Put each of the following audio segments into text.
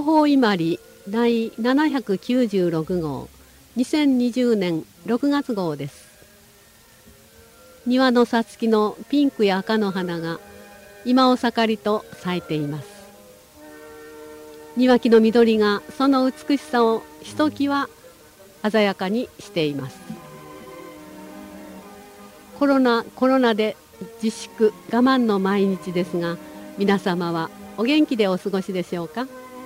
情報伊万里第796号2020年6月号です。庭のさつきのピンクや赤の花が今を盛りと咲いています。庭木の緑がその美しさをひときわ鮮やかにしています。コロナで自粛我慢の毎日ですが、皆様はお元気でお過ごしでしょうか。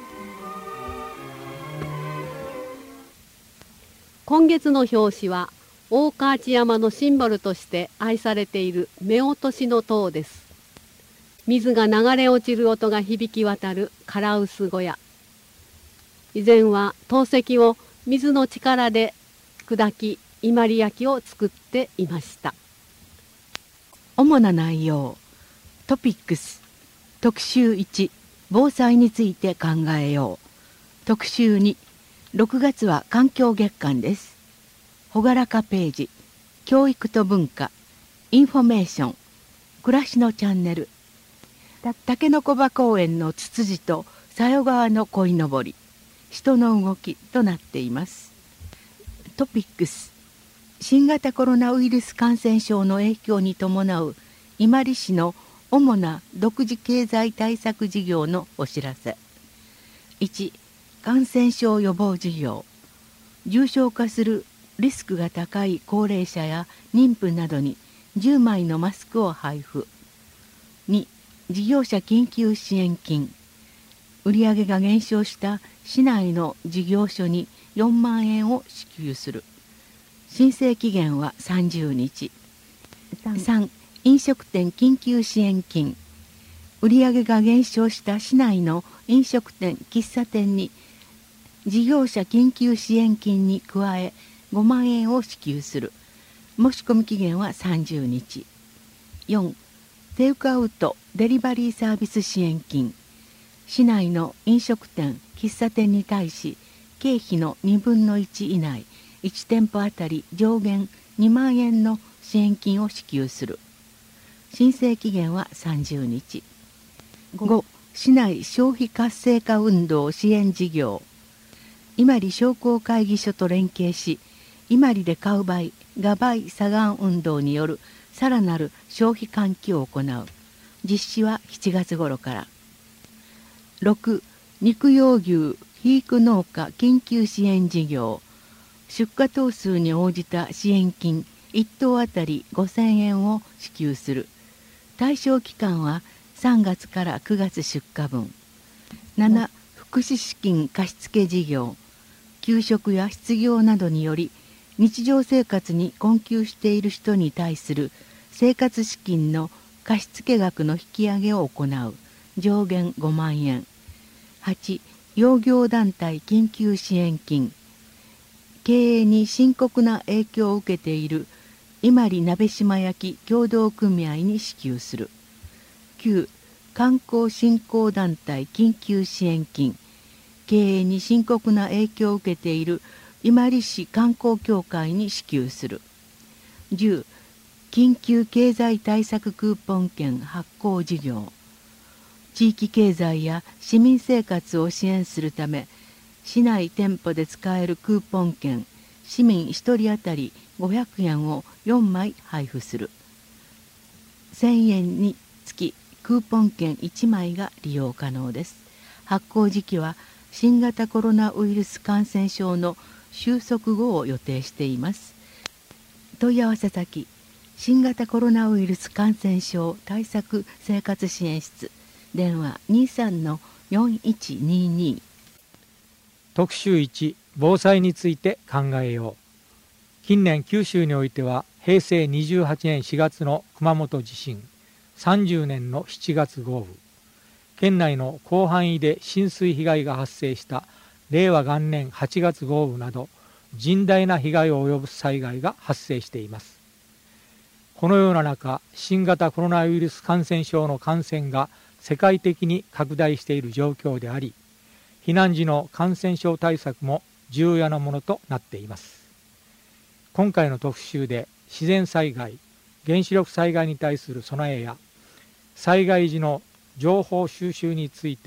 今月の表紙は大河内山のシンボルとして愛されている夫婦の塔です。水が流れ落ちる音が響き渡る唐臼小屋。以前は陶石を水の力で砕き伊万里焼を作っていました。 主な内容。トピックス特集1、防災について考えよう。特集2、6月は環境月間です。朗らかページ、教育と文化、インフォメーション、暮らしのチャンネル、竹の子場公園のツツジと佐代川の鯉のぼり、人の動きとなっています。トピックス、新型コロナウイルス感染症の影響に伴う伊万里市の主な独自経済対策事業のお知らせ。1、感染症予防事業。重症化するリスクが高い高齢者や妊婦などに10枚のマスクを配布。2、事業者緊急支援金。売上が減少した市内の事業所に4万円を支給する。申請期限は30日。3、飲食店緊急支援金。売上が減少した市内の飲食店・喫茶店に事業者緊急支援金に加え5万円を支給する。申し込み期限は30日。4、テイクアウト・デリバリーサービス支援金。市内の飲食店・喫茶店に対し経費の2分の1以内、1店舗あたり上限2万円の支援金を支給する。申請期限は30日。5、市内消費活性化運動支援事業。伊万里商工会議所と連携し、伊万里で買う倍、が倍左岸運動によるさらなる消費喚起を行う。実施は7月頃から。6、肉用牛肥育農家緊急支援事業。出荷頭数に応じた支援金1頭あたり5000円を支給する。対象期間は3月から9月出荷分。7、福祉資金貸付事業。休職や失業などにより日常生活に困窮している人に対する生活資金の貸付額の引き上げを行う。上限5万円。8、養業団体緊急支援金。経営に深刻な影響を受けている伊万里鍋島焼協同組合に支給する。9、観光振興団体緊急支援金。経営に深刻な影響を受けている伊万里市観光協会に支給する。10、緊急経済対策クーポン券発行事業。地域経済や市民生活を支援するため、市内店舗で使えるクーポン券、市民1人当たり500円を4枚配布する。1000円につきクーポン券1枚が利用可能です。発行時期は新型コロナウイルス感染症の収束後を予定しています。問い合わせ先、新型コロナウイルス感染症対策生活支援室、電話 23-4122。 特集1、防災について考えよう。近年九州においては平成28年4月の熊本地震、30年の7月豪雨、県内の広範囲で浸水被害が発生した令和元年8月豪雨など甚大な被害を及ぼす災害が発生しています。このような中、新型コロナウイルス感染症の感染が世界的に拡大している状況であり、避難時の感染症対策も重要なものとなっています。今回の特集で自然災害、原子力災害に対する備えや災害時の情報収集について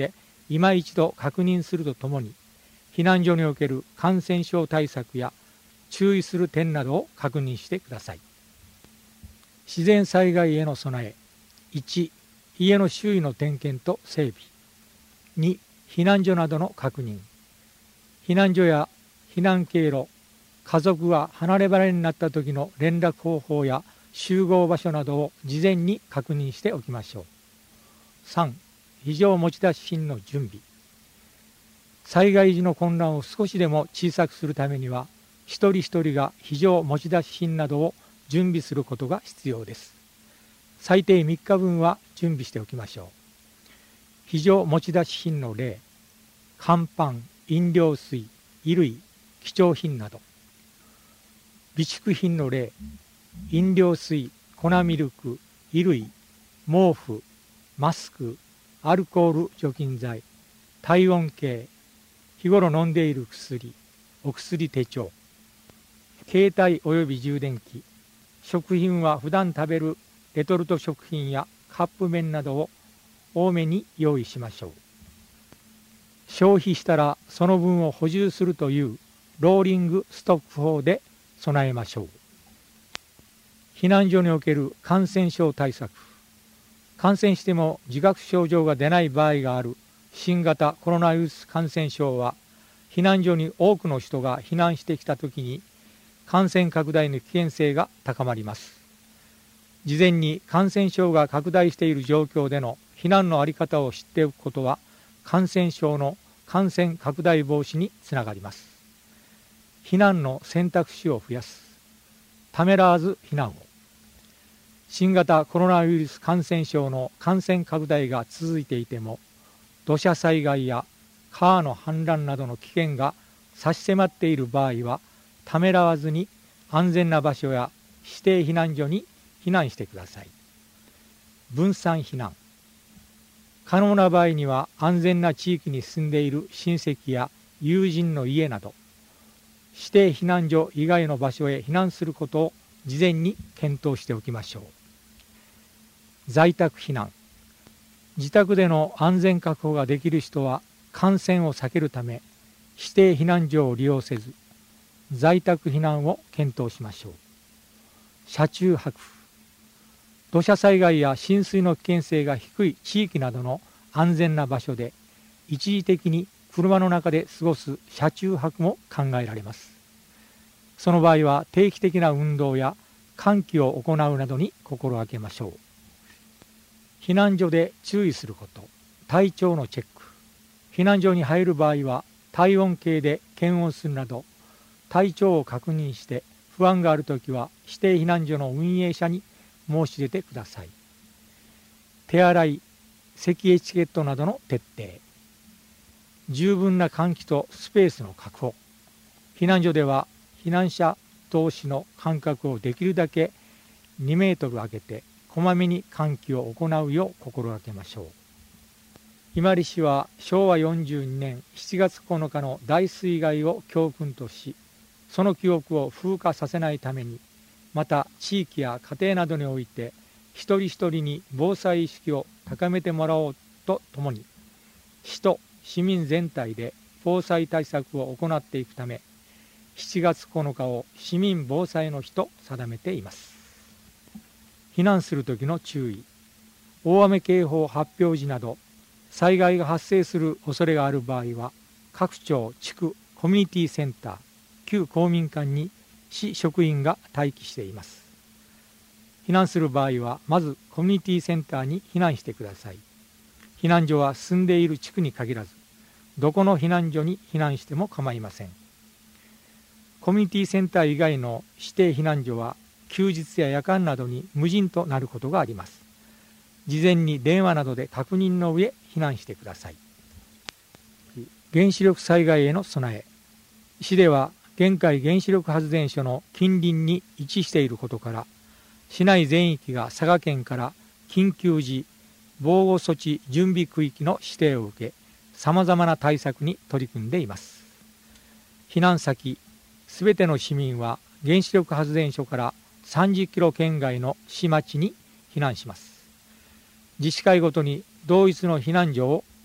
今一度確認するとともに、避難所における感染症対策や注意する点などを確認してください。自然災害への備え。1、家の周囲の点検と整備。2、避難所などの確認。避難所や避難経路、家族が離れ離れになった時の連絡方法や集合場所などを事前に確認しておきましょう。3、非常持ち出し品の準備。災害時の混乱を少しでも小さくするためには、一人一人が非常持ち出し品などを準備することが必要です。最低3日分は準備しておきましょう。非常持ち出し品の例、乾パン、飲料水、衣類、貴重品など。備蓄品の例、飲料水、粉ミルク、衣類、毛布、マスク、アルコール除菌剤、体温計、日頃飲んでいる薬、お薬手帳、携帯および充電器、食品は普段食べるレトルト食品やカップ麺などを多めに用意しましょう。消費したらその分を補充するというローリングストック法で備えましょう。避難所における感染症対策。感染しても自覚症状が出ない場合がある新型コロナウイルス感染症は、避難所に多くの人が避難してきたときに感染拡大の危険性が高まります。事前に感染症が拡大している状況での避難の在り方を知っておくことは、感染症の感染拡大防止につながります。避難の選択肢を増やす。ためらわず避難を。新型コロナウイルス感染症の感染拡大が続いていても、土砂災害や川の氾濫などの危険が差し迫っている場合は、ためらわずに安全な場所や指定避難所に避難してください。分散避難。可能な場合には安全な地域に住んでいる親戚や友人の家など、指定避難所以外の場所へ避難することを事前に検討しておきましょう。在宅避難。自宅での安全確保ができる人は感染を避けるため、指定避難所を利用せず、在宅避難を検討しましょう。車中泊。土砂災害や浸水の危険性が低い地域などの安全な場所で、一時的に車の中で過ごす車中泊も考えられます。その場合は定期的な運動や換気を行うなどに心がけましょう。避難所で注意すること。体調のチェック。避難所に入る場合は体温計で検温するなど、体調を確認して不安があるときは指定避難所の運営者に申し出てください。手洗い、咳エチケットなどの徹底。十分な換気とスペースの確保。避難所では避難者同士の間隔をできるだけ2メートル空けて、こまめに換気を行うよう心がけましょう。伊万里市は昭和42年7月9日の大水害を教訓とし、その記憶を風化させないために、また地域や家庭などにおいて一人一人に防災意識を高めてもらおうとともに、市と市民全体で防災対策を行っていくため、7月9日を市民防災の日と定めています。避難する時の注意。大雨警報発表時など災害が発生する恐れがある場合は、各町地区コミュニティセンター旧公民館に市職員が待機しています。避難する場合はまずコミュニティセンターに避難してください。避難所は住んでいる地区に限らず、どこの避難所に避難しても構いません。コミュニティセンター以外の指定避難所は休日や夜間などに無人となることがあります。事前に電話などで確認の上避難してください。原子力災害への備え。市では玄海原子力発電所の近隣に位置していることから、市内全域が佐賀県から緊急時防護措置準備区域の指定を受け、さまざまな対策に取り組んでいます。避難先、すべての市民は原子力発電所から30キロ圏外の市町に避難します。自治会ごとに同一の避難所を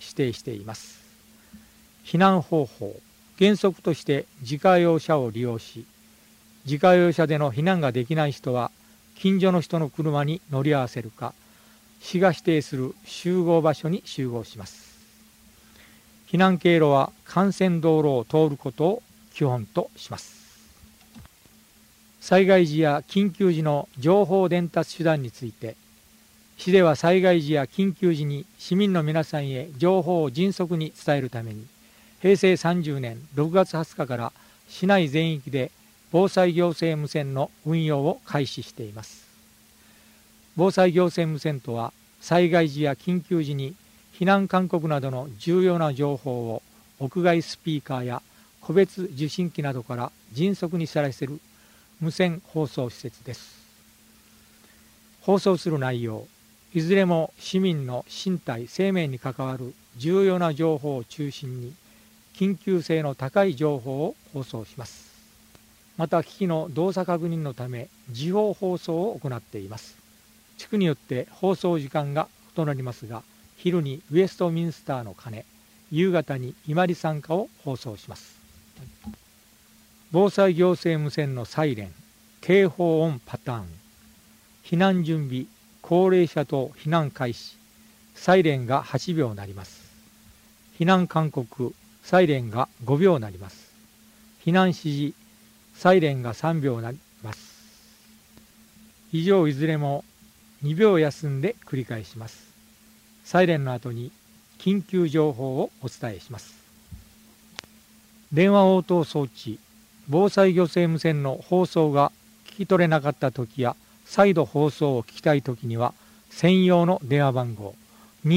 指定しています。避難方法、原則として自家用車を利用し、自家用車での避難ができない人は近所の人の車に乗り合わせるか、市が指定する集合場所に集合します。避難経路は幹線道路を通ることを基本とします。災害時や緊急時の情報伝達手段について、市では災害時や緊急時に市民の皆さんへ情報を迅速に伝えるために、平成30年6月20日から市内全域で防災行政無線の運用を開始しています。防災行政無線とは、災害時や緊急時に避難勧告などの重要な情報を屋外スピーカーや個別受信機などから迅速に知らせる無線放送施設です。放送する内容、いずれも市民の身体・生命に関わる重要な情報を中心に、緊急性の高い情報を放送します。また、機器の動作確認のため時報放送を行っています。地区によって放送時間が異なりますが、昼にウェストミンスターの鐘、夕方に伊万里賛歌を放送します。防災行政無線のサイレン、警報音パターン、避難準備、高齢者等避難開始、サイレンが8秒なります。避難勧告、サイレンが5秒なります。避難指示、サイレンが3秒なります。以上いずれも2秒休んで繰り返します。サイレンの後に緊急情報をお伝えします。電話応答装置、防災行政無線の放送が聞き取れなかったときや、再度放送を聞きたいときには、専用の電話番号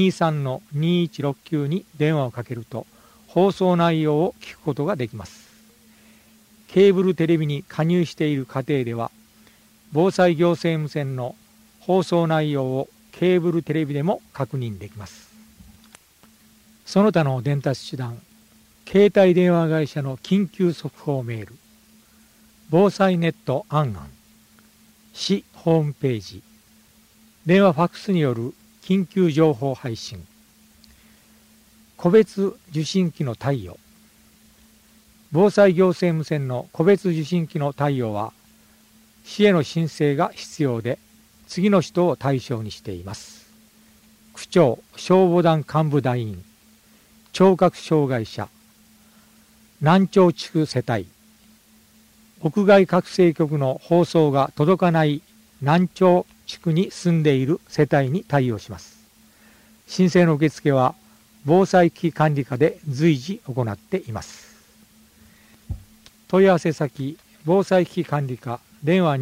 23-2169 に電話をかけると、放送内容を聞くことができます。ケーブルテレビに加入している家庭では、防災行政無線の放送内容をケーブルテレビでも確認できます。その他の伝達手段、携帯電話会社の緊急速報メール、防災ネットあんあん、市ホームページ、電話ファックスによる緊急情報配信、個別受信機の貸与。防災行政無線の個別受信機の貸与は、市への申請が必要で、次の人を対象にしています。区長、消防団幹部団員、聴覚障害者、南町地区世帯、屋外拡声局の放送が届かない南町地区に住んでいる世帯に対応します。申請の受付は防災危機管理課で随時行っています。問い合わせ先、防災危機管理課、電話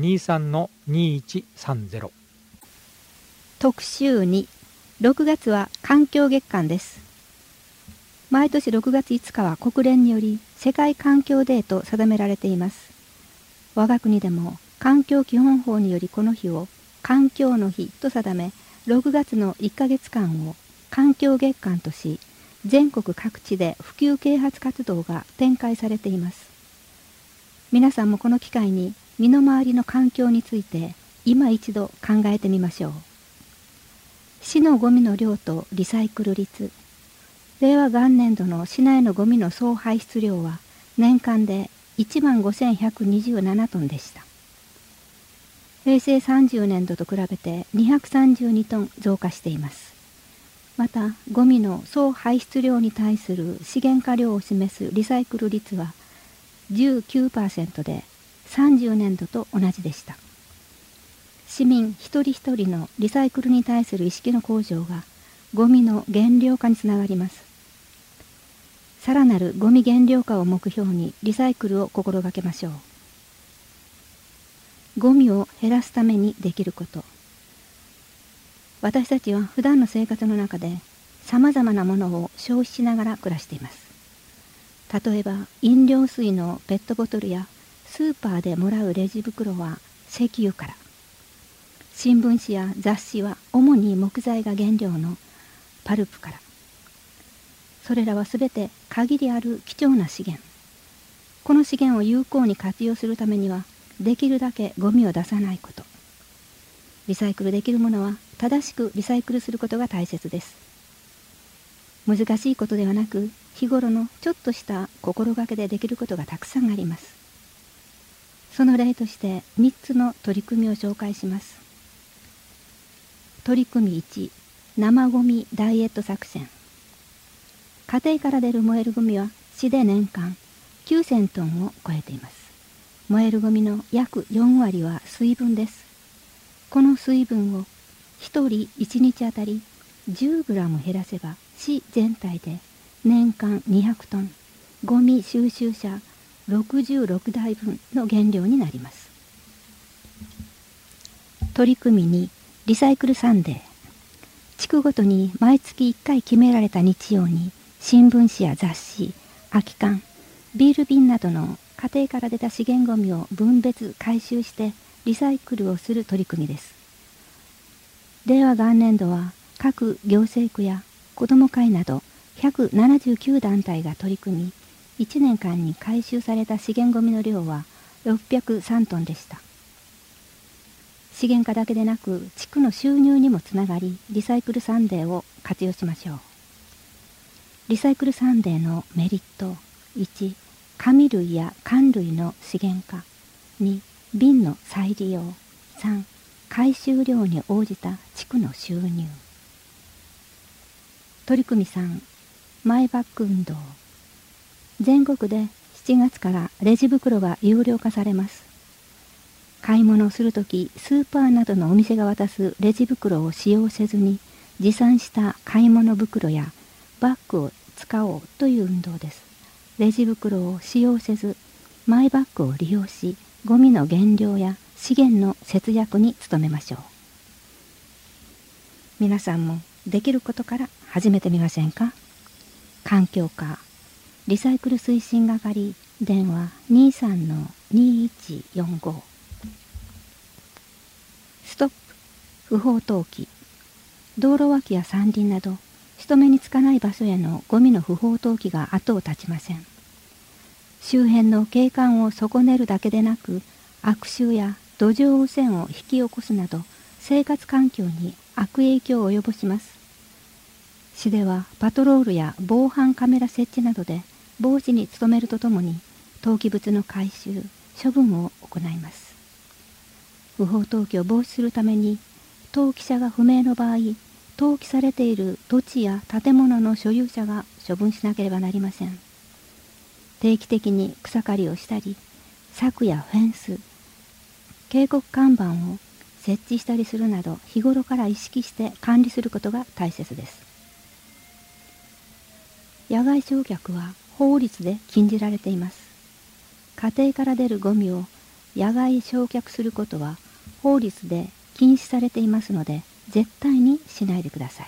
23-2130。 特集2、6月は環境月間です。毎年6月5日は国連により世界環境デーと定められています。我が国でも環境基本法によりこの日を環境の日と定め、6月の1ヶ月間を環境月間とし、全国各地で普及啓発活動が展開されています。皆さんもこの機会に身の回りの環境について今一度考えてみましょう。市のゴミの量とリサイクル率。令和元年度の市内のゴミの総排出量は年間で15,127トンでした。平成30年度と比べて232トン増加しています。また、ゴミの総排出量に対する資源化量を示すリサイクル率は 19% で30年度と同じでした。市民一人一人のリサイクルに対する意識の向上がゴミの減量化につながります。さらなるゴミ減量化を目標にリサイクルを心がけましょう。ゴミを減らすためにできること。私たちは普段の生活の中でさまざまなものを消費しながら暮らしています。例えば飲料水のペットボトルやスーパーでもらうレジ袋は石油から、新聞紙や雑誌は主に木材が原料のパルプから。それらはすべて限りある貴重な資源。この資源を有効に活用するためには、できるだけゴミを出さないこと。リサイクルできるものは正しくリサイクルすることが大切です。 難しいことではなく、日頃のちょっとした心がけでできることがたくさんあります。その例として3つの取り組みを紹介します。取り組み1、生ゴミダイエット作戦。家庭から出る燃えるゴミは市で年間9000トンを超えています。燃えるゴミの約4割は水分です。この水分を1人1日あたり10グラム減らせば、市全体で年間200トン、ゴミ収集車66台分の減量になります。取り組み2、リサイクルサンデー。地区ごとに毎月1回決められた日曜に、新聞紙や雑誌、空き缶、ビール瓶などの家庭から出た資源ゴミを分別回収してリサイクルをする取り組みです。令和元年度は各行政区や子ども会など179団体が取り組み、1年間に回収された資源ゴミの量は603トンでした。資源化だけでなく地区の収入にもつながり、リサイクルサンデーを活用しましょう。リサイクルサンデーのメリット。1、紙類や缶類の資源化。2、瓶の再利用。3、回収量に応じた地区の収入。取り組み3、マイバッグ運動。全国で7月からレジ袋が有料化されます。買い物をするとき、スーパーなどのお店が渡すレジ袋を使用せずに、持参した買い物袋やバッグを使おうという運動です。レジ袋を使用せず、マイバッグを利用し、ゴミの減量や資源の節約に努めましょう。皆さんもできることから始めてみませんか。環境課リサイクル推進係、電話 23-2145。ストップ不法投棄。道路脇や山林など人目につかない場所へのゴミの不法投棄が後を絶ちません。周辺の景観を損ねるだけでなく、悪臭や土壌汚染を引き起こすなど生活環境に悪影響を及ぼします。市ではパトロールや防犯カメラ設置などで防止に努めるとともに、投棄物の回収処分を行います。不法投棄を防止するために、投棄者が不明の場合、投棄されている土地や建物の所有者が処分しなければなりません。定期的に草刈りをしたり、柵やフェンス、警告看板を設置したりするなど、日頃から意識して管理することが大切です。野外焼却は法律で禁じられています。家庭から出るゴミを野外焼却することは法律で禁止されていますので、絶対にしないでください。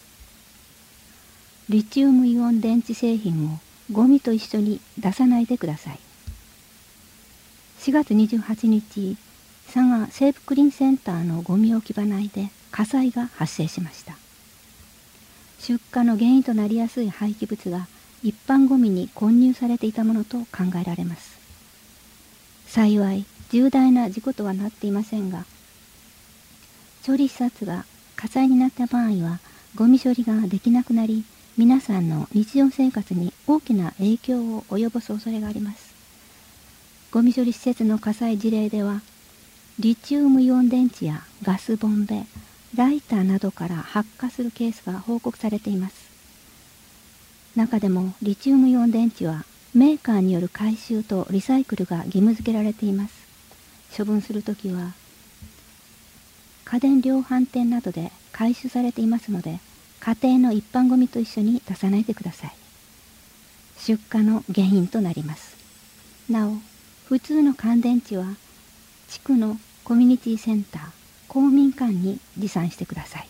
リチウムイオン電池製品をゴミと一緒に出さないでください。4月28日、佐賀西部クリーンセンターのゴミ置き場内で火災が発生しました。出火の原因となりやすい廃棄物が一般ゴミに混入されていたものと考えられます。幸い重大な事故とはなっていませんが、処理施設が火災になった場合はゴミ処理ができなくなり、皆さんの日常生活に大きな影響を及ぼす恐れがあります。ゴミ処理施設の火災事例では、リチウムイオン電池やガスボンベ、ライターなどから発火するケースが報告されています。中でもリチウムイオン電池はメーカーによる回収とリサイクルが義務付けられています。処分するときは家電量販店などで回収されていますので、家庭の一般ゴミと一緒に出さないでください。出火の原因となります。なお、普通の乾電池は地区のコミュニティセンター、公民館に持参してください。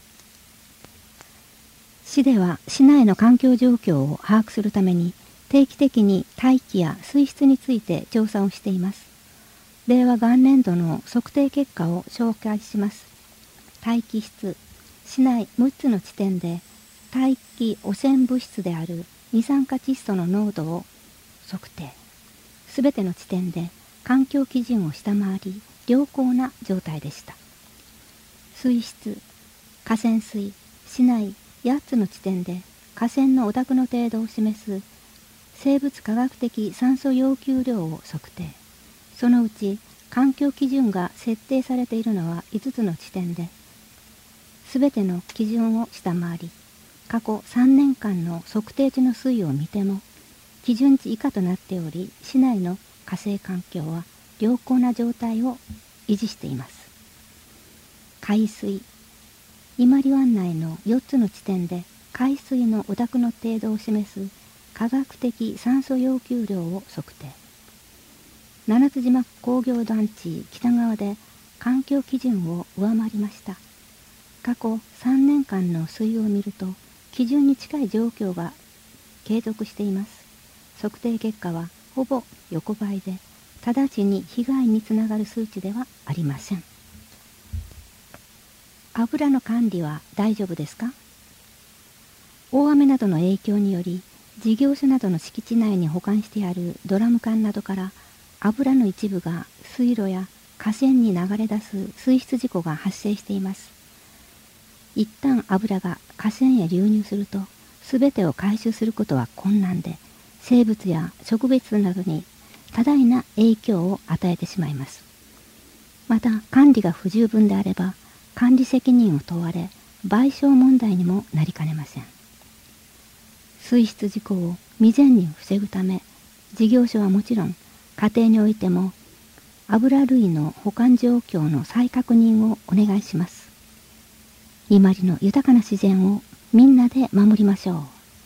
市では市内の環境状況を把握するために、定期的に大気や水質について調査をしています。令和元年度の測定結果を紹介します。大気質、市内6つの地点で大気汚染物質である二酸化窒素の濃度を測定。すべての地点で環境基準を下回り、良好な状態でした。水質、河川水、市内8つの地点で河川の汚濁の程度を示す生物化学的酸素要求量を測定。そのうち環境基準が設定されているのは5つの地点で、すべての基準を下回り、過去3年間の測定値の推移を見ても基準値以下となっており、市内の河川環境は良好な状態を維持しています。海水。伊万里湾内の4つの地点で海水の汚濁の程度を示す科学的酸素要求量を測定。七津島工業団地北側で環境基準を上回りました。過去3年間の推移を見ると基準に近い状況が継続しています。測定結果はほぼ横ばいで、直ちに被害につながる数値ではありません。油の管理は大丈夫ですか？大雨などの影響により、事業所などの敷地内に保管してあるドラム缶などから油の一部が水路や河川に流れ出す水質事故が発生しています。一旦油が河川へ流入すると、すべてを回収することは困難で、生物や植物などに多大な影響を与えてしまいます。また管理が不十分であれば、管理責任を問われ、賠償問題にもなりかねません。水質事故を未然に防ぐため、事業所はもちろん、家庭においても油類の保管状況の再確認をお願いします。伊万里の豊かな自然をみんなで守りましょう。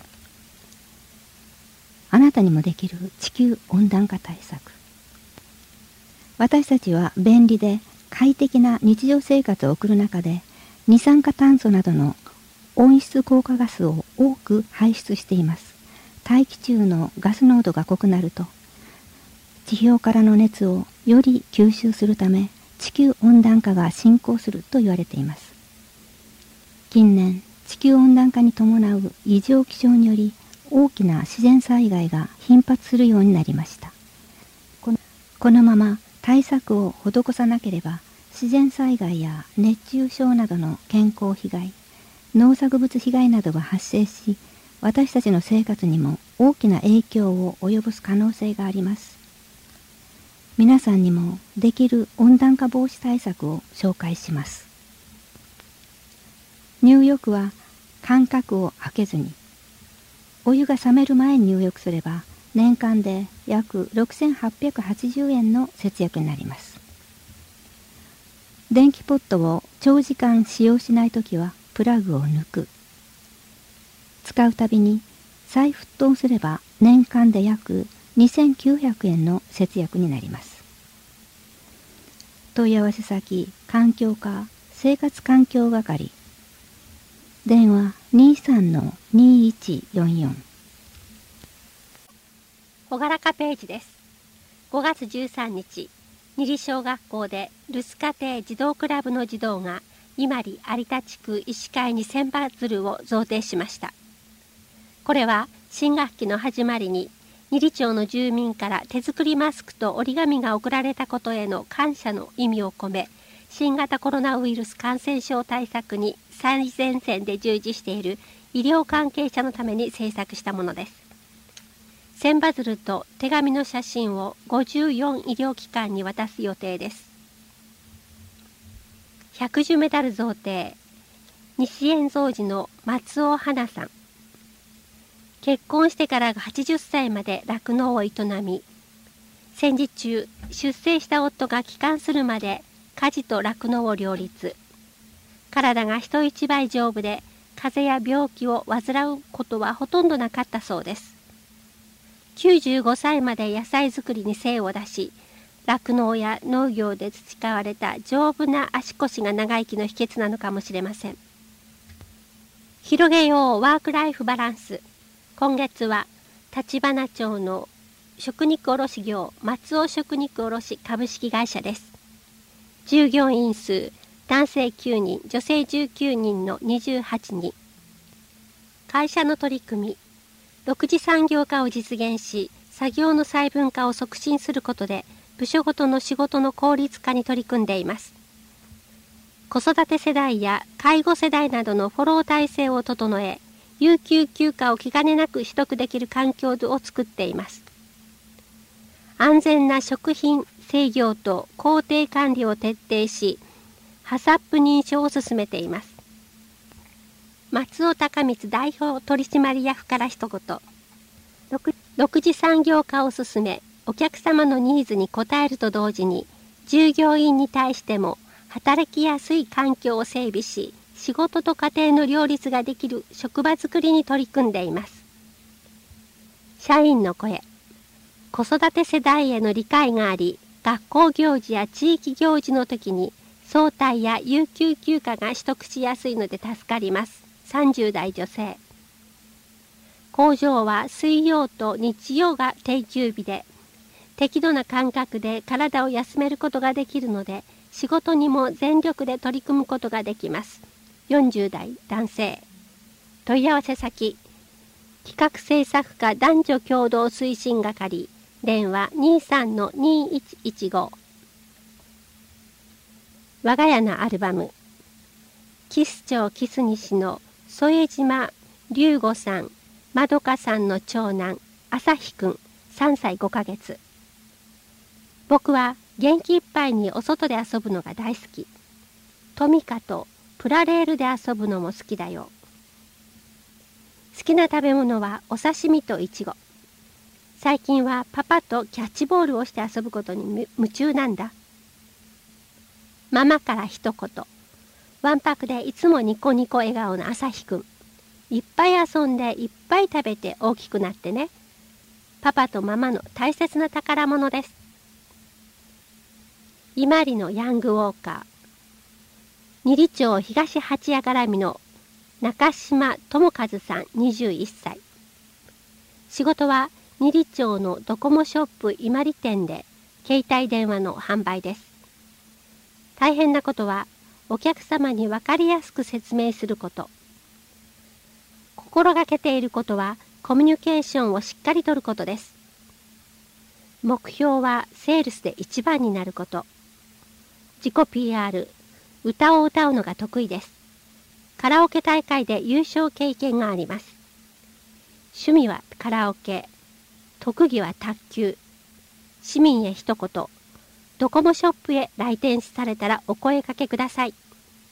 あなたにもできる地球温暖化対策。私たちは便利で快適な日常生活を送る中で、二酸化炭素などの温室効果ガスを多く排出しています。大気中のガス濃度が濃くなると、地表からの熱をより吸収するため、地球温暖化が進行すると言われています。近年、地球温暖化に伴う異常気象により、大きな自然災害が頻発するようになりました。このまま対策を施さなければ、自然災害や熱中症などの健康被害、農作物被害などが発生し、私たちの生活にも大きな影響を及ぼす可能性があります。皆さんにもできる温暖化防止対策を紹介します。入浴は間隔を空けずに、お湯が冷める前に入浴すれば、年間で約6880円の節約になります。電気ポットを長時間使用しないときはプラグを抜く。使うたびに再沸騰すれば年間で約2900円の節約になります。問い合わせ先、環境課生活環境係、電話 23-2144。 ほがらかページです。5月13日、二里小学校で留守家庭児童クラブの児童が伊万里有田地区医師会に千羽鶴を贈呈しました。これは新学期の始まりに二里町の住民から手作りマスクと折り紙が贈られたことへの感謝の意味を込め、新型コロナウイルス感染症対策に最前線で従事している医療関係者のために制作したものです。千羽鶴と手紙の写真を54医療機関に渡す予定です。百寿メダル贈呈、西円蔵寺の松尾花さん。結婚してからが80歳まで酪農を営み、戦時中、出征した夫が帰還するまで家事と酪農を両立。体が人一倍丈夫で、風邪や病気を患うことはほとんどなかったそうです。95歳まで野菜作りに精を出し、酪農や農業で培われた丈夫な足腰が長生きの秘訣なのかもしれません。広げようワークライフバランス。今月は立花町の食肉卸業松尾食肉卸株式会社です。従業員数男性9人女性19人の28人。会社の取り組み、6次産業化を実現し、作業の細分化を促進することで部署ごとの仕事の効率化に取り組んでいます。子育て世代や介護世代などのフォロー体制を整え、 有給休暇を気兼ねなく取得できる環境を作っています。安全な食品制御と工程管理を徹底し、ハサップ認証を進めています。松尾高光代表取締役から一言。独自産業化を進め、お客様のニーズに応えると同時に、従業員に対しても働きやすい環境を整備し、仕事と家庭の両立ができる職場づくりに取り組んでいます。社員の声。子育て世代への理解があり、学校行事や地域行事の時に早退や有給休暇が取得しやすいので助かります。30代女性。工場は水曜と日曜が定休日で、適度な間隔で体を休めることができるので、仕事にも全力で取り組むことができます。40代男性。問い合わせ先、企画制作課男女共同推進係、電話 23-2115。我が家のアルバム。キス町キス西の添島龍吾さん、まどかさんの長男、朝日くん、3歳5ヶ月。僕は元気いっぱいにお外で遊ぶのが大好き。トミカとプラレールで遊ぶのも好きだよ。好きな食べ物はお刺身とイチゴ。最近はパパとキャッチボールをして遊ぶことに夢中なんだ。ママから一言。わんぱくでいつもニコニコ笑顔の朝日くん。いっぱい遊んでいっぱい食べて大きくなってね。パパとママの大切な宝物です。伊万里のヤングウォーカー。二里町東八谷絡みの中島智和さん21歳。仕事は二里町のドコモショップ伊万里店で携帯電話の販売です。大変なことはお客様に分かりやすく説明すること。心がけていることはコミュニケーションをしっかりとることです。目標はセールスで一番になること。自己 PR、歌を歌うのが得意です。カラオケ大会で優勝経験があります。趣味はカラオケ、特技は卓球。市民へ一言、ドコモショップへ来店されたらお声かけください。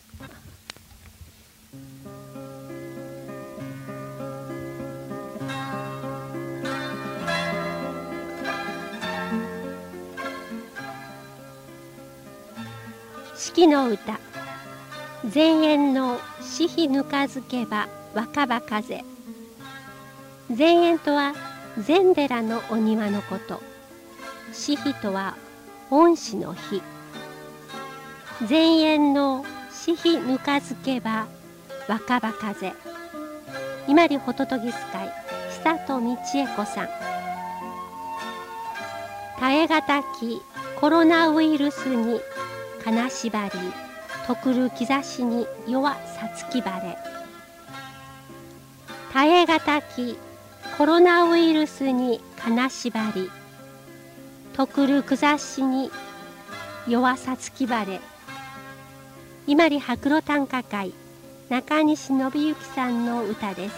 四季の歌。前縁の四季ぬかづけば若葉風。前縁とは禅寺のお庭のこと。四季とは恩師の日。前縁の四季ぬかづけば若葉風。今里ホトトギス会久戸道恵子さん。耐え難きコロナウイルスに金縛り、とくる兆しに夜はさつき晴れ。耐え難きコロナウイルスに金縛り、とくる兆しに夜はさつき晴れ。伊万里白露短歌会中西信之さんの歌です。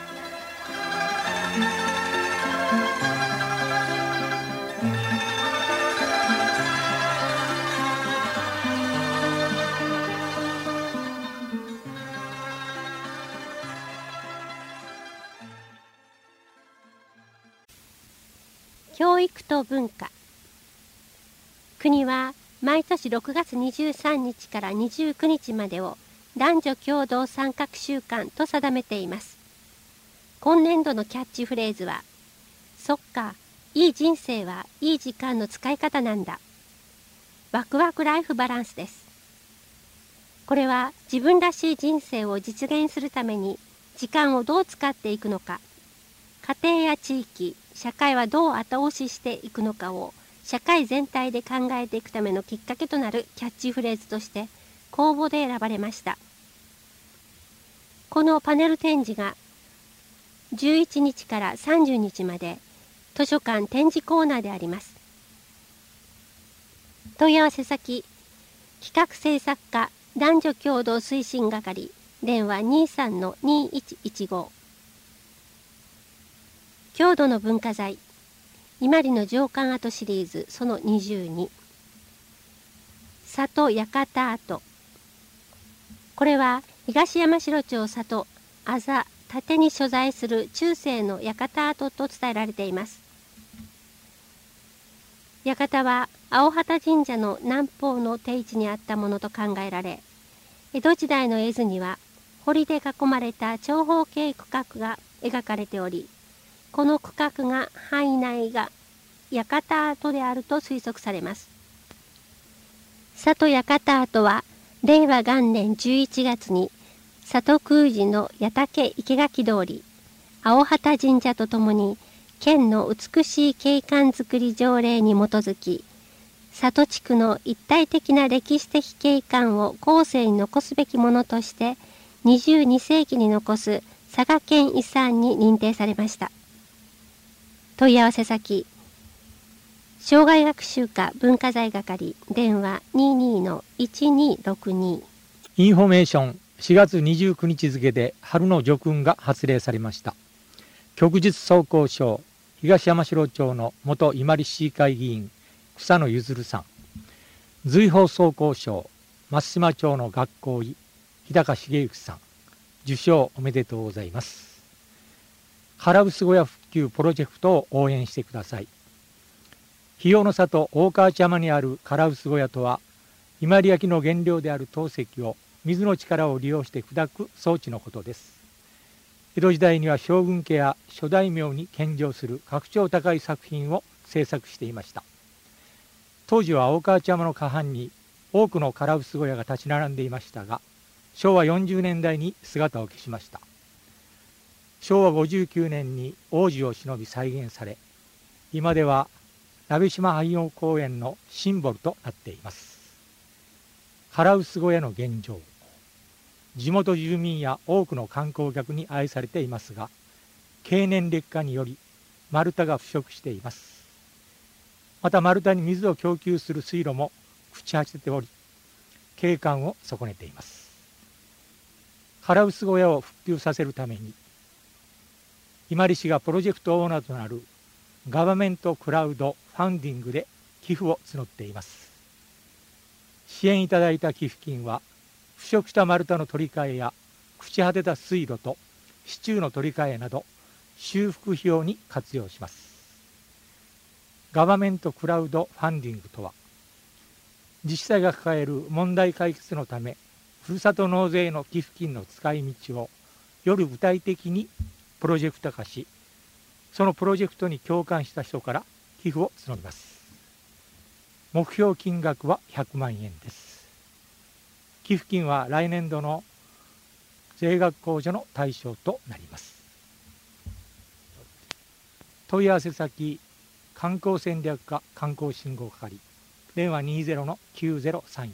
教育と文化。国は毎年6月23日から29日までを男女共同参画週間と定めています。今年度のキャッチフレーズは、そっか、いい人生はいい時間の使い方なんだ。ワクワクライフバランスです。これは自分らしい人生を実現するために時間をどう使っていくのか、家庭や地域、社会はどう後押ししていくのかを社会全体で考えていくためのきっかけとなるキャッチフレーズとして公募で選ばれました。このパネル展示が11日から30日まで図書館展示コーナーであります。問い合わせ先、企画制作課男女共同推進係、電話 23-2115。 郷土の文化財伊万里の城下跡シリーズその22里館跡。これは東山城町里あざ立に所在する中世の館跡と伝えられています。館は青旗神社の南方の定位置にあったものと考えられ、江戸時代の絵図には堀で囲まれた長方形区画が描かれており、この区画が範囲内が館跡であると推測されます。里館跡は令和元年11月に里宮司の矢竹生垣通り、青旗神社とともに県の美しい景観づくり条例に基づき、里地区の一体的な歴史的景観を後世に残すべきものとして22世紀に残す佐賀県遺産に認定されました。問い合わせ先、生涯学習課文化財係電話 22-1262。 インフォメーション。4月29日付で春の叙勲が発令されました。旭日総工省東山城町の元伊万里市議会議員草野譲さん、随宝総工省松島町の学校医日高茂之さん、受賞おめでとうございます。唐臼小屋復旧プロジェクトを応援してください。日用の里大川内山にある唐臼小屋とは、伊万里焼の原料である陶石を水の力を利用して砕く装置のことです。江戸時代には将軍家や諸大名に献上する格調高い作品を制作していました。当時は大川内山の河畔に多くの唐臼小屋が立ち並んでいましたが、昭和40年代に姿を消しました。昭和59年に往時を忍び再現され、今では鍋島海洋公園のシンボルとなっています。唐臼小屋の現状。地元住民や多くの観光客に愛されていますが、経年劣化により丸太が腐食しています。また丸太に水を供給する水路も朽ち果てており、景観を損ねています。唐臼小屋を復旧させるために、伊万里市がプロジェクトオーナーとなるガバメントクラウドファンディングで寄付を募っています。支援いただいた寄付金は、腐食した丸太の取り替えや朽ち果てた水路と支柱の取り替えなど修復費用に活用します。ガバメントクラウドファンディングとは、自治体が抱える問題解決のため、ふるさと納税の寄付金の使い道をより具体的にプロジェクト化し、そのプロジェクトに共感した人から寄付を募ります。目標金額は100万円です。寄付金は来年度の税額控除の対象となります。問い合わせ先、観光戦略課観光振興係電話 20-9031。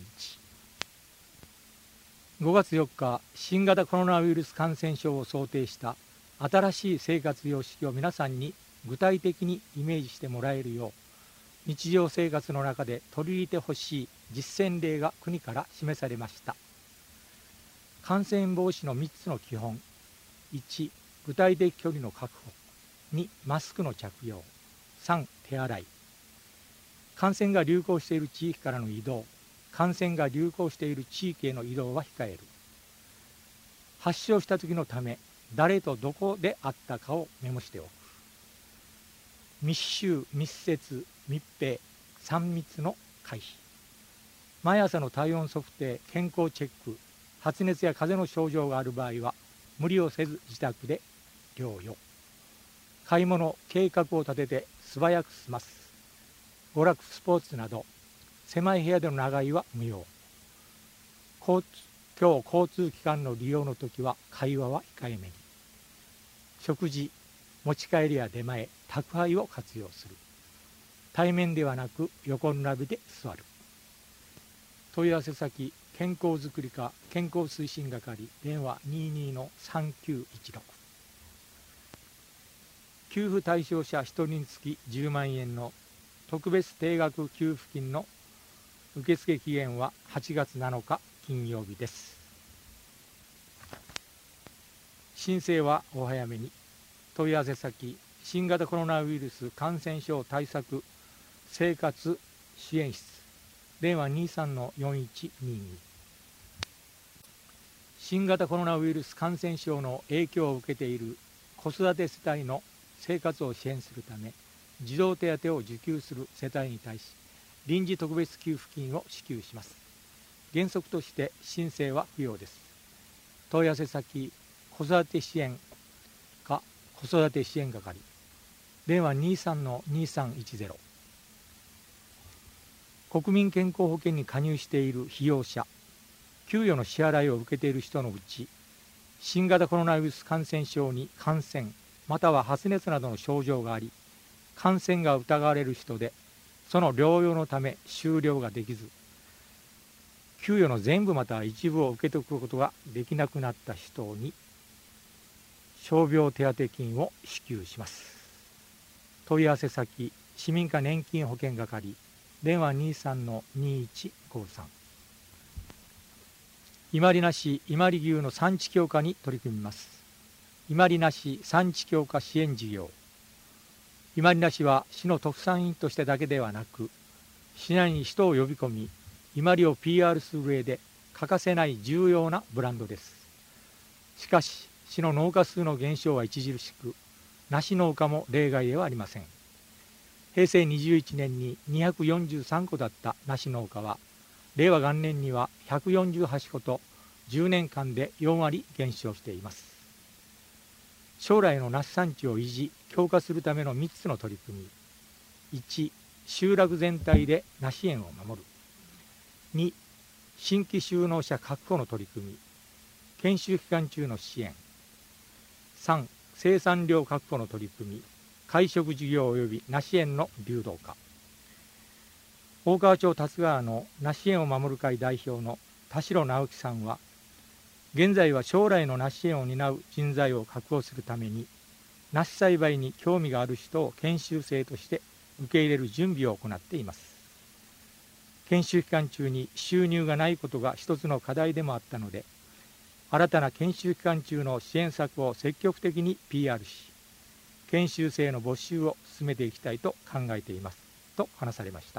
5月4日、新型コロナウイルス感染症を想定した新しい生活様式を皆さんに具体的にイメージしてもらえるよう、日常生活の中で取り入れてほしい実践例が国から示されました。感染防止の3つの基本。1、具体的距離の確保。2、マスクの着用。3、手洗い。感染が流行している地域からの移動、感染が流行している地域への移動は控える。発症した時のため、誰とどこで会ったかをメモしておく。密集、密接、密閉、3密の回避。毎朝の体温測定、健康チェック、発熱や風邪の症状がある場合は無理をせず自宅で療養。買い物、計画を立てて素早く済ます。娯楽、スポーツなど狭い部屋での長居は無用。公共交通機関の利用の時は会話は控えめに。食事、持ち帰りや出前、宅配を活用する。対面ではなく横並びで座る。問い合わせ先、健康づくり課健康推進係電話 22-3916。 給付対象者1人につき10万円の特別定額給付金の受付期限は8月7日金曜日です。申請はお早めに。問い合わせ先、 新型コロナウイルス感染症対策生活支援室電話 23-4122。 新型コロナウイルス感染症の影響を受けている子育て世帯の生活を支援するため、児童手当を受給する世帯に対し臨時特別給付金を支給します。原則として申請は不要です。問い合わせ先子育て支援課子育て支援係電話 23-2310。 国民健康保険に加入している被用者、給与の支払いを受けている人のうち、新型コロナウイルス感染症に感染または発熱などの症状があり、感染が疑われる人で、その療養のため終了ができず、給与の全部または一部を受け取ることができなくなった人に傷病手当金を支給します。問い合わせ先市民課年金保険係電話 23-2153。 伊万里梨伊万里牛の産地強化に取り組みます。伊万里梨産地強化支援事業。伊万里梨は市の特産品としてだけではなく、市内に人を呼び込み伊万里を PR する上で欠かせない重要なブランドです。しかし市の農家数の減少は著しく、梨農家も例外ではありません。平成21年に243戸だった梨農家は令和元年には148戸と10年間で4割減少しています。将来の梨産地を維持強化するための3つの取り組み。1、集落全体で梨園を守る。2、新規就農者確保の取り組み、研修期間中の支援。3、生産量確保の取り組み、会食事業及び梨園の流動化。大川町達川の梨園を守る会代表の田代直樹さんは、現在は将来の梨園を担う人材を確保するために、梨栽培に興味がある人を研修生として受け入れる準備を行っています。研修期間中に収入がないことが一つの課題でもあったので、新たな研修期間中の支援策を積極的に PR し、研修生の募集を進めていきたいと考えていますと話されました。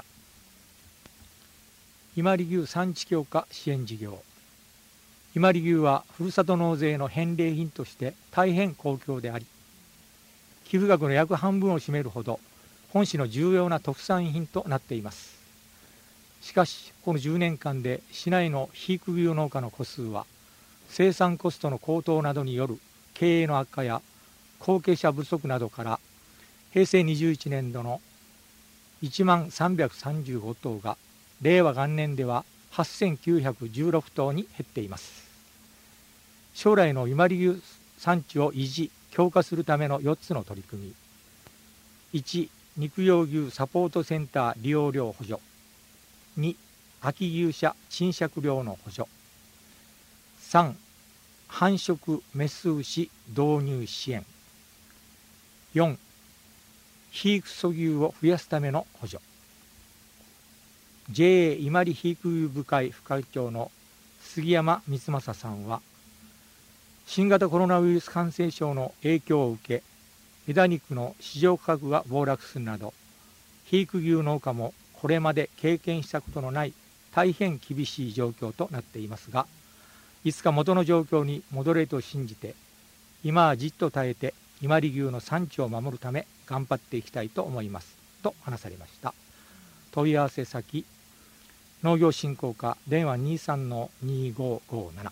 伊万里牛産地強化支援事業。伊万里牛はふるさと納税の返礼品として大変好評であり、寄付額の約半分を占めるほど本市の重要な特産品となっています。しかしこの10年間で市内の肥育牛農家の戸数は生産コストの高騰などによる経営の悪化や後継者不足などから平成21年度の1万335頭が令和元年では8916頭に減っています。将来の伊万里牛産地を維持強化するための4つの取り組み。1、肉用牛サポートセンター利用料補助。2、秋牛舎賃借料の補助。3、繁殖メス牛導入支援。4、肥育素牛を増やすための補助。JA 伊万里肥育牛部会副会長の杉山光正さんは、新型コロナウイルス感染症の影響を受け、枝肉の市場価格が暴落するなど、肥育牛農家もこれまで経験したことのない大変厳しい状況となっていますが、いつか元の状況に戻れると信じて、今はじっと耐えて伊万里牛の産地を守るため頑張っていきたいと思いますと話されました。問い合わせ先農業振興課電話 23-2557。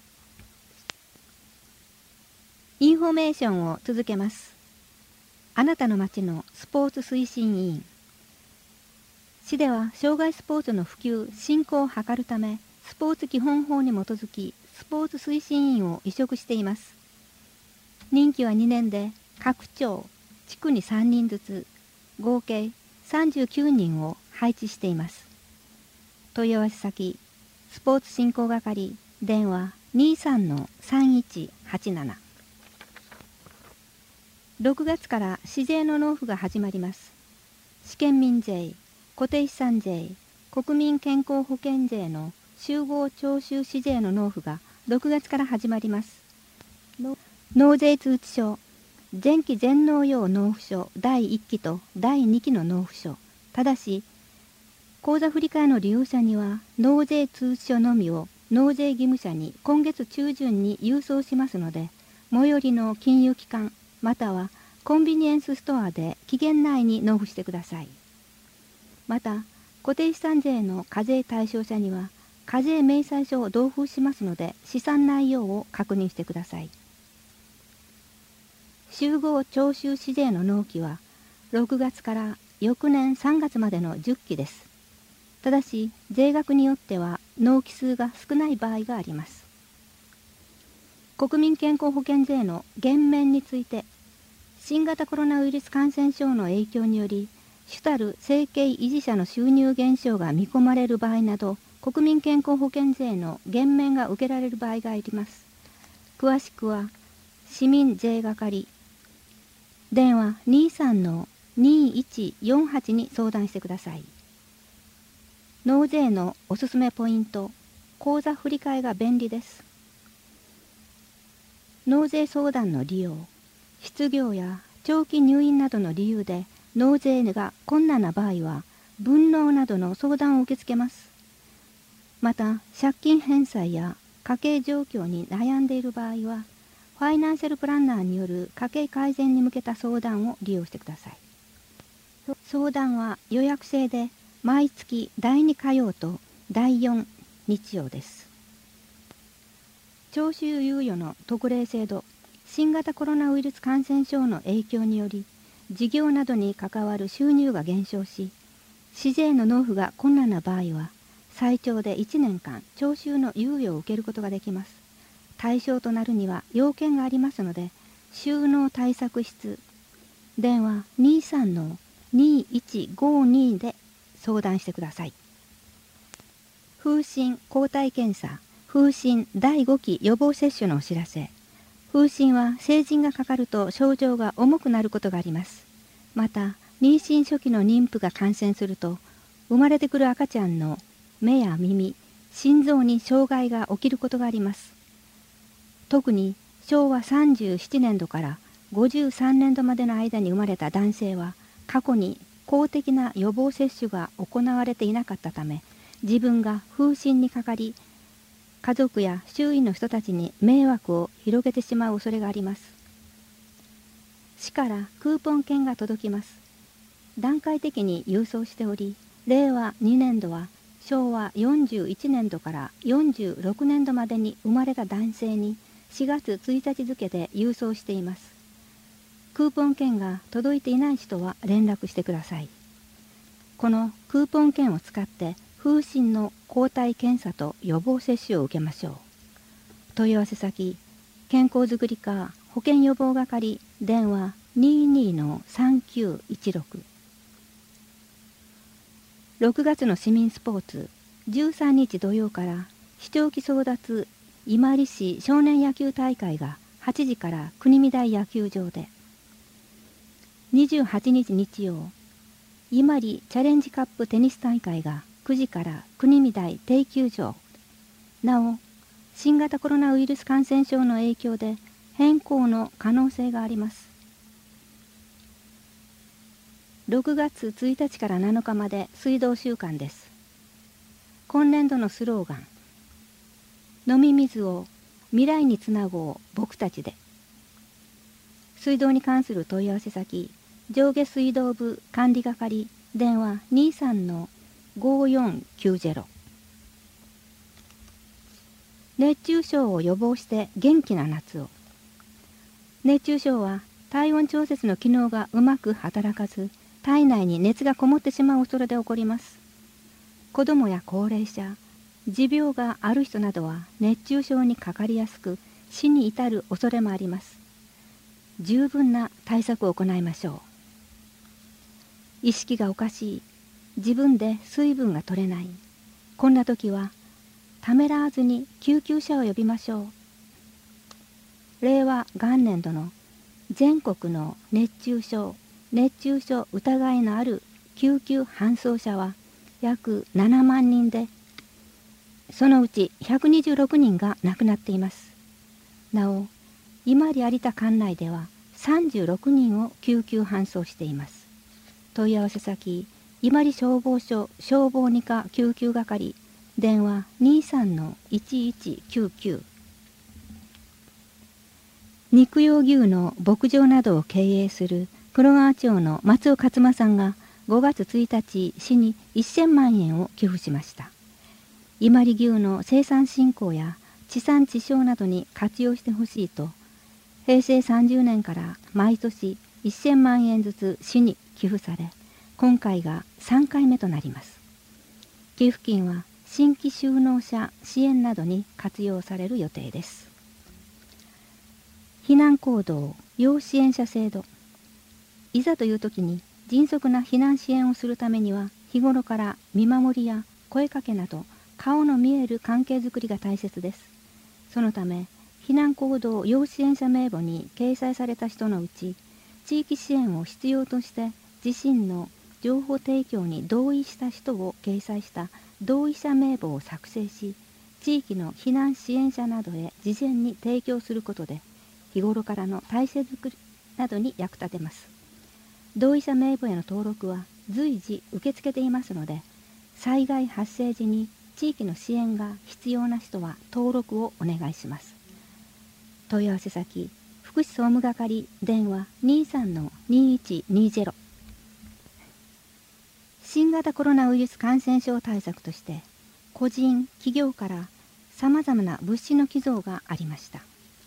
インフォメーションを続けます。あなたの町のスポーツ推進委員。市では障害スポーツの普及振興を図るため、スポーツ基本法に基づきスポーツ推進委員を委嘱しています。任期は2年で各町地区に3人ずつ合計39人を配置しています。問い合わせ先スポーツ振興係電話 23-3187。 6月から市税の納付が始まります。市県民税、固定資産税、国民健康保険税の集合徴収市税の納付が6月から始まります。納税通知書前期全納用納付書第1期と第2期の納付書、ただし口座振替の利用者には納税通知書のみを納税義務者に今月中旬に郵送しますので、最寄りの金融機関またはコンビニエンスストアで期限内に納付してください。また固定資産税の課税対象者には課税明細書を同封しますので、資産内容を確認してください。集合徴収市税の納期は6月から翌年3月までの10期です。ただし税額によっては納期数が少ない場合があります。国民健康保険税の減免について、新型コロナウイルス感染症の影響により主たる生計維持者の収入減少が見込まれる場合など、国民健康保険税の減免が受けられる場合があります。詳しくは市民税係電話 23-2148 に相談してください。納税のおすすめポイント、口座振替が便利です。納税相談の利用、失業や長期入院などの理由で納税が困難な場合は分納などの相談を受け付けます。また借金返済や家計状況に悩んでいる場合はファイナンシャルプランナーによる家計改善に向けた相談を利用してください。相談は予約制で毎月第2火曜と第4日曜です。徴収猶予の特例制度、新型コロナウイルス感染症の影響により事業などに関わる収入が減少し、市税の納付が困難な場合は最長で1年間徴収の猶予を受けることができます。対象となるには要件がありますので、収納対策室電話 23-2152 で相談してください。風疹抗体検査、風疹第5期予防接種のお知らせ。風疹は成人がかかると症状が重くなることがあります。また妊娠初期の妊婦が感染すると、生まれてくる赤ちゃんの目や耳、心臓に障害が起きることがあります。特に昭和37年度から53年度までの間に生まれた男性は、過去に公的な予防接種が行われていなかったため、自分が風疹にかかり、家族や周囲の人たちに迷惑を広げてしまう恐れがあります。市からクーポン券が届きます。段階的に郵送しており、令和2年度は昭和41年度から46年度までに生まれた男性に4月1日付で郵送しています。クーポン券が届いていない人は連絡してください。このクーポン券を使って風疹の抗体検査と予防接種を受けましょう。問い合わせ先、健康づくり課保健予防係電話 22-3916。6月の市民スポーツ、13日土曜から視聴器争奪伊万里市少年野球大会が8時から国見台野球場で、28日日曜、伊万里チャレンジカップテニス大会が9時から国見台定球場。なお、新型コロナウイルス感染症の影響で変更の可能性があります。6月1日から7日まで水道週間です。今年度のスローガン、飲み水を未来につなごう僕たちで。水道に関する問い合わせ先、上下水道部管理係電話 23-5490。熱中症を予防して元気な夏を。熱中症は体温調節の機能がうまく働かず、体内に熱がこもってしまう恐れで起こります。子どもや高齢者、持病がある人などは熱中症にかかりやすく、死に至る恐れもあります。十分な対策を行いましょう。意識がおかしい、自分で水分が取れない、こんな時はためらわずに救急車を呼びましょう。令和元年度の全国の熱中症疑いのある救急搬送者は約7万人で、そのうち126人が亡くなっています。なお、伊万里有田管内では 36人を救急搬送しています。問い合わせ先、伊万里消防署消防2課救急係、電話 23-1199。肉用牛の牧場などを経営する黒川町の松尾勝間さんが5月1日市に1000万円を寄付しました。伊万里牛の生産振興や地産地消などに活用してほしいと、平成30年から毎年1000万円ずつ市に寄付され、今回が3回目となります。寄付金は新規就農者支援などに活用される予定です。避難行動要支援者制度。いざという時に迅速な避難支援をするためには、日頃から見守りや声かけなど顔の見える関係づくりが大切です。そのため、避難行動要支援者名簿に掲載された人のうち、地域支援を必要として自身の情報提供に同意した人を掲載した同意者名簿を作成し、地域の避難支援者などへ事前に提供することで、日頃からの体制づくりなどに役立てます。同意者名簿への登録は随時受け付けていますので、災害発生時に地域の支援が必要な人は登録をお願いします。問い合わせ先、福祉総務係、電話 23-2120。新型コロナウイルス感染症対策として、個人、企業からさまざまな物資の寄贈がありました。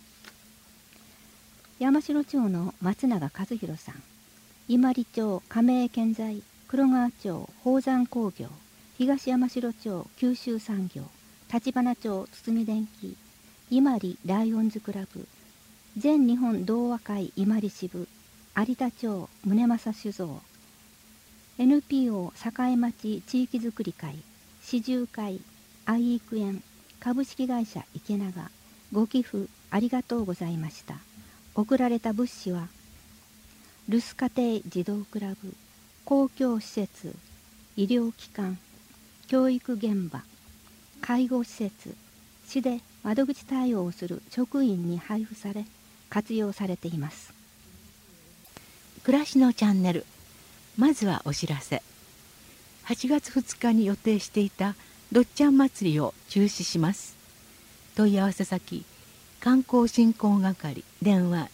山城町の松永和弘さん、伊万里町亀井建材、黒川町宝山工業、東山城町九州産業、立花町堤電機、伊万里ライオンズクラブ、全日本同和会伊万里支部、有田町宗正酒造、NPO 栄町地域づくり会、四十会、愛育園、株式会社池永、ご寄付ありがとうございました。送られた物資は、留守家庭児童クラブ、公共施設、医療機関、教育現場、介護施設、市で窓口対応をする職員に配布され、活用されています。 暮らしのチャンネル。まずはお知らせ。8月2日に予定していたどっちゃん祭りを中止します。問い合わせ先、観光振興係、電話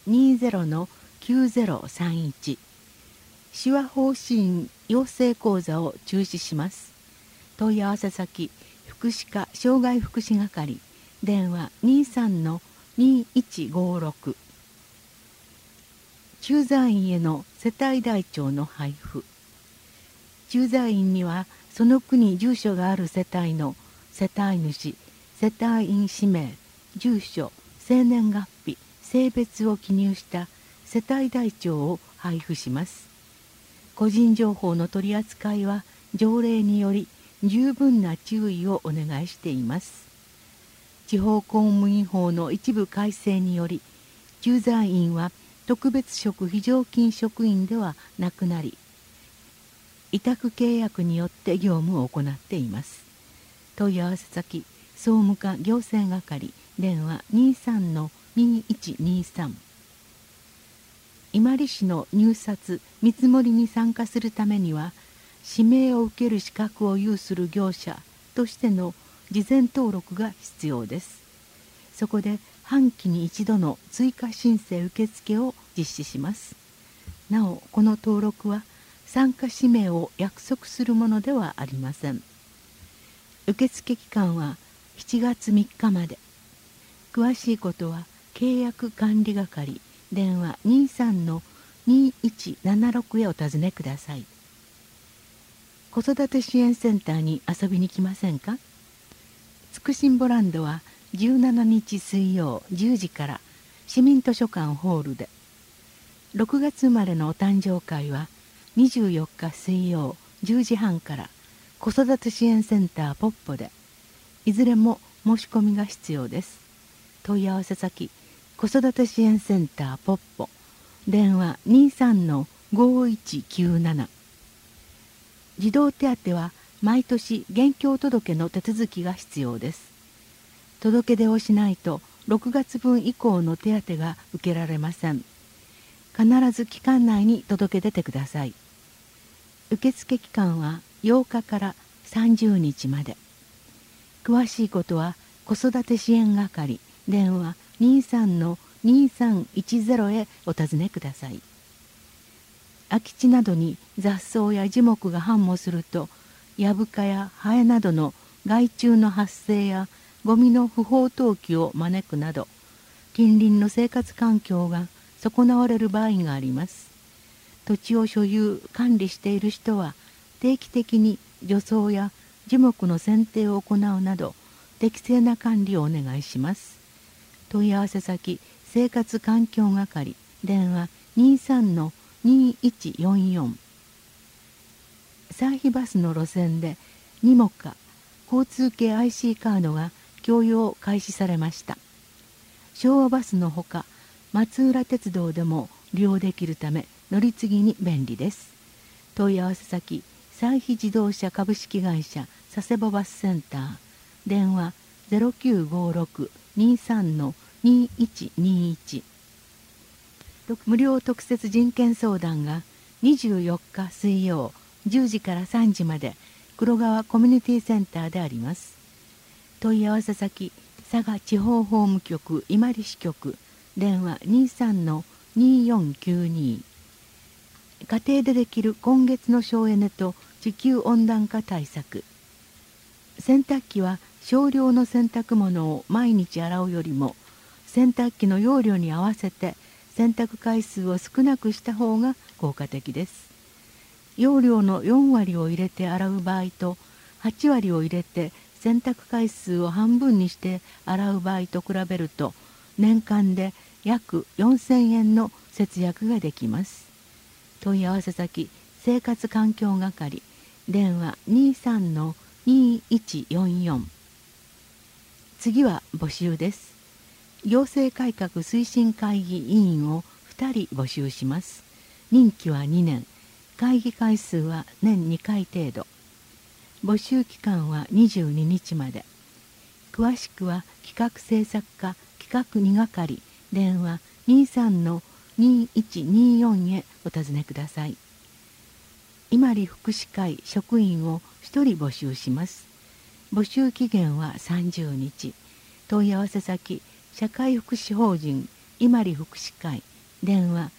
20-9031。手話方針養成講座を中止します。問い合わせ先、福祉課障害福祉係、電話 23-2156。駐在員への世帯台帳の配布。駐在員にはその国住所がある世帯の世帯主、世帯員氏名、住所、生年月日、性別を記入した世帯台帳を配布します。個人情報の取り扱いは条例により十分な注意をお願いしています。地方公務員法の一部改正により、駐在員は特別職非常勤職員ではなくなり、委託契約によって業務を行っています。問い合わせ先、総務課行政係、電話 23-2123。伊万里市の入札見積もりに参加するためには、指名を受ける資格を有する業者としての事前登録が必要です。そこで半期に一度の追加申請受付を実施します。なお、この登録は参加氏名を約束するものではありません。受付期間は7月3日まで。詳しいことは契約管理係、電話 23-2176 へお尋ねください。子育て支援センターに遊びに来ませんか？つくしんぼランドは17日水曜10時から市民図書館ホールで、6月生まれのお誕生会は24日水曜10時半から子育て支援センターポッポで、いずれも申し込みが必要です。問い合わせ先、子育て支援センターポッポ、電話 23-5197。児童手当は毎年現況届の手続きが必要です。届け出をしないと6月分以降の手当が受けられません。 必ず期間内に届け出てください。受付期間は8日から30日まで。詳しいことは子育て支援係電話 23-2310 へお尋ねください。空き地などに雑草や樹木が繁茂すると、ヤブ蚊やハエなどの害虫の発生やゴミの不法投棄を招くなど、近隣の生活環境が損なわれる場合があります。土地を所有管理している人は定期的に除草や樹木の剪定を行うなど適正な管理をお願いします。問い合わせ先生活環境係電話 23-2144。サーヒバスの路線でニモカ交通系 IC カードが供用開始されました。昭和バスのほか松浦鉄道でも利用できるため乗り継ぎに便利です。問い合わせ先サーヒ自動車株式会社佐世保バスセンター電話 0956-23-2121。無料特設人権相談が24日水曜10時から3時まで黒川コミュニティセンターであります。問い合わせ先佐賀地方法務局伊万里支局電話 23-2492。家庭でできる今月の省エネと地球温暖化対策。洗濯機は少量の洗濯物を毎日洗うよりも洗濯機の容量に合わせて洗濯回数を少なくした方が効果的です。容量の4割を入れて洗う場合と8割を入れて洗濯回数を半分にして洗う場合と比べると年間で約4000円の節約ができます。問い合わせ先生活環境係電話 23-2144。次は募集です。行政改革推進会議委員を2人募集します。任期は2年、会議回数は年2回程度。募集期間は22日まで。詳しくは企画制作課企画2係電話 23-2124 へお尋ねください。伊万里福祉会職員を1人募集します。募集期限は30日。問い合わせ先社会福祉法人伊万里福祉会電話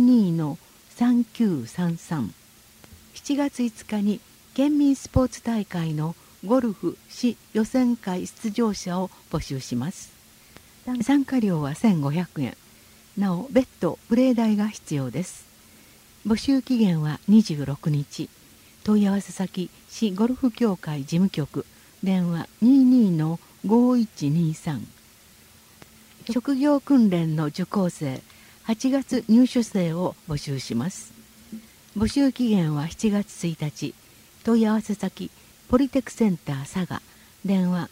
22-3933。7月5日に県民スポーツ大会のゴルフ市予選会出場者を募集します。参加料は1500円。なお別途プレー代が必要です。募集期限は26日。問い合わせ先市ゴルフ協会事務局電話 22-5123。職業訓練の受講生8月入所生を募集します。募集期限は7月1日。問い合わせ先ポリテクセンター佐賀電話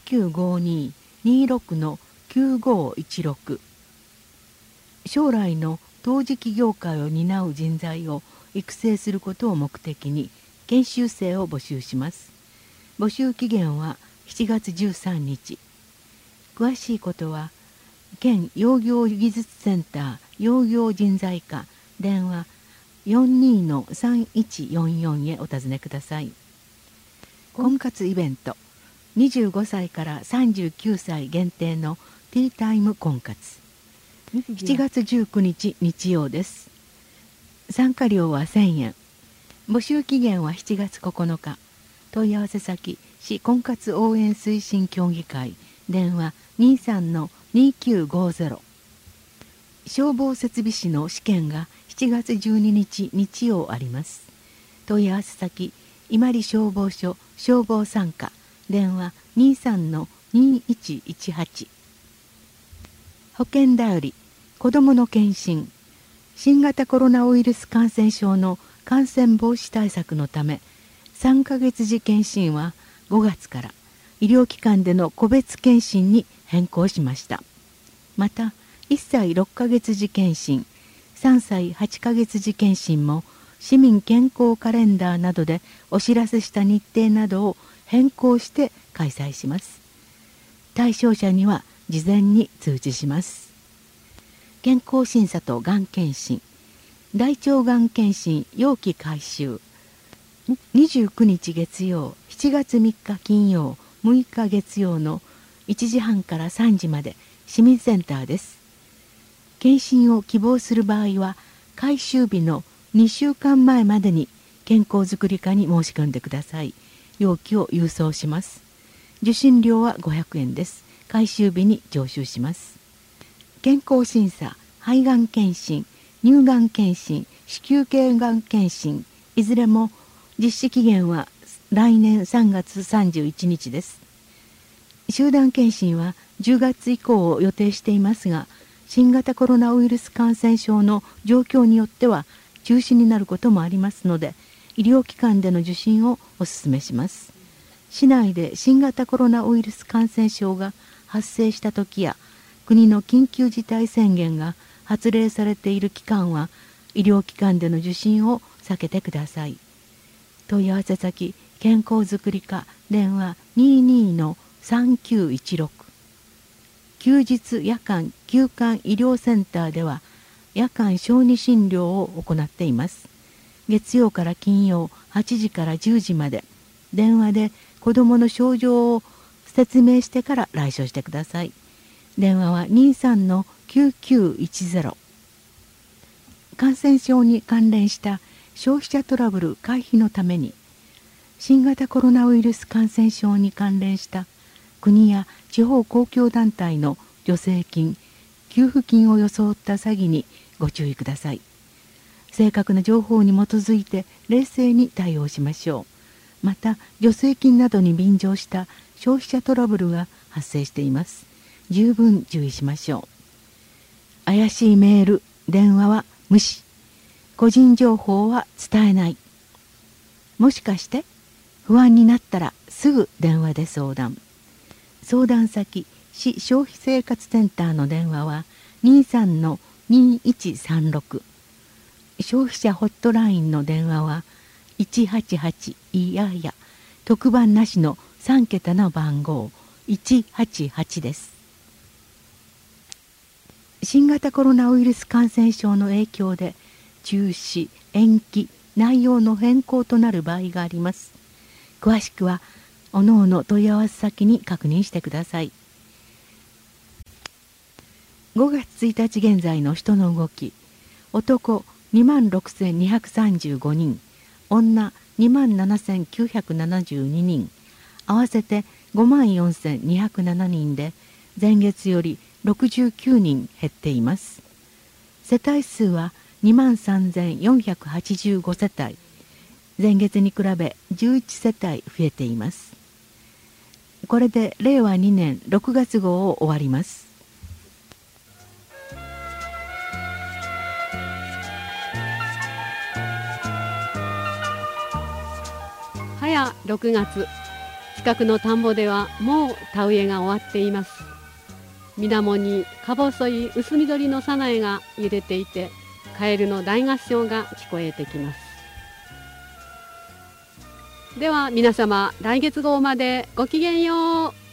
0952-26-9516。将来の陶磁器業界を担う人材を育成することを目的に研修生を募集します。募集期限は7月13日。詳しいことは県養業技術センター養業人材課電話 42-3144 へお尋ねください。婚活イベント25歳から39歳限定のティータイム婚活。7月19日日曜です。参加料は1000円。募集期限は7月9日。問い合わせ先市婚活応援推進協議会電話 23-2950。消防設備士の試験が7月12日日曜あります。問い合わせ先伊万里消防署消防参加電話 23-2118。保険だより子どもの検診。新型コロナウイルス感染症の感染防止対策のため3ヶ月次検診は5月から医療機関での個別検診に変更しました。また1歳6ヶ月次検診、3歳8ヶ月次検診も市民健康カレンダーなどでお知らせした日程などを変更して開催します。対象者には事前に通知します。 健康審査とがん検診、大腸がん検診容器回収、29日月曜、7月3日金曜、6日月曜の1時半から3時まで市民センターです。検診を希望する場合は回収日の2週間前までに健康づくり課に申し込んでください。容器を郵送します。受信料は500円です。回収日に徴収します。健康審査、肺がん検診、乳がん検診、子宮頸がん検診、いずれも実施期限は来年3月31日です。集団検診は10月以降を予定していますが、新型コロナウイルス感染症の状況によっては中止になることもありますので、医療機関での受診をお勧めします。市内で新型コロナウイルス感染症が発生した時や、国の緊急事態宣言が発令されている期間は、医療機関での受診を避けてください。問い合わせ先、健康づくり課、電話 22-3916。休日夜間休館医療センターでは夜間小児診療を行っています。月曜から金曜8時から10時まで、電話で子どもの症状を説明してから来所してください。電話は 23-9910。感染症に関連した消費者トラブル回避のために、新型コロナウイルス感染症に関連した国や地方公共団体の助成金、給付金を装った詐欺にご注意ください。正確な情報に基づいて冷静に対応しましょう。また、助成金などに便乗した消費者トラブルが発生しています。十分注意しましょう。怪しいメール、電話は無視。個人情報は伝えない。もしかして不安になったらすぐ電話で相談。相談先、市消費生活センターの電話は 23-2136。消費者ホットラインの電話は188いやや、特番なしの3桁の番号188です。新型コロナウイルス感染症の影響で中止、延期、内容の変更となる場合があります。詳しくはおのおの問い合わせ先に確認してください。5月1日現在の人の動き、男26,235人、女27,972人、合わせて54,207人で、前月より69人減っています。世帯数は23,485世帯、前月に比べ11世帯増えています。これで令和2年6月号を終わります。 早6月、近くの田んぼではもう田植えが終わっています。水面にか細い薄緑のさなえが揺れていて、カエルの大合唱が聞こえてきます。では皆様、来月号までごきげんよう。